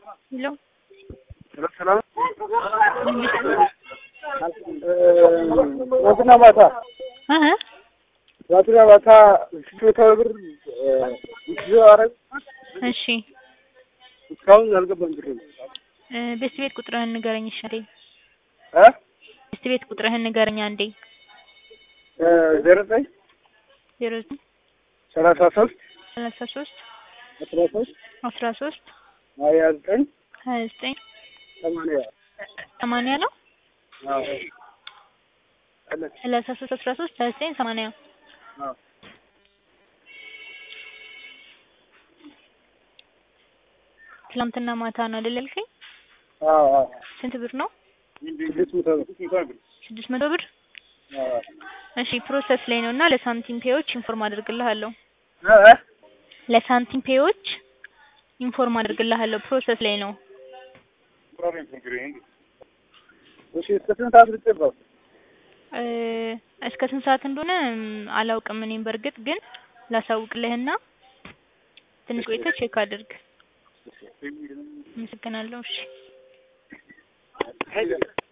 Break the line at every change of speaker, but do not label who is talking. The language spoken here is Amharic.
ሄሎ
ሰላም ትናንትና ማታ ብር ይዘዋረግ
እሺ
እስካሁን አልገባም ብር
በስቲ ቤት ቁጥርህን ንገረኝ እሺ እንዴ
እ
በስቲ ቤት ቁጥርህን ንገረኝ አንዴ
09 33
13
29
80 ነው
አዎ
33 13 29 80
አዎ
ትናንትና ማታ ነው አይደል ያልከኝ?
አዎ አዎ
ስንት ብር ነው?
600
ብር?
አዎ
እሺ ፕሮሰስ ላይ ነውና ለሳንቲም ፔዎች ኢንፎርም አድርግልሃለሁ።
እ
ለሳንቲም ፔዎች ኢንፎርም አድርግልሃለሁ ፕሮሰስ ላይ ነው።
እሺ እስከ ስንት ሰዓት ልትጠብቀው?
እስከ ስንት ሰዓት እንደሆነ አላውቅም እኔም በርግጥ ግን ላሳውቅልህና ትንሽ ቆይተህ ቼክ አድርግ። አመሰግናለሁ። እሺ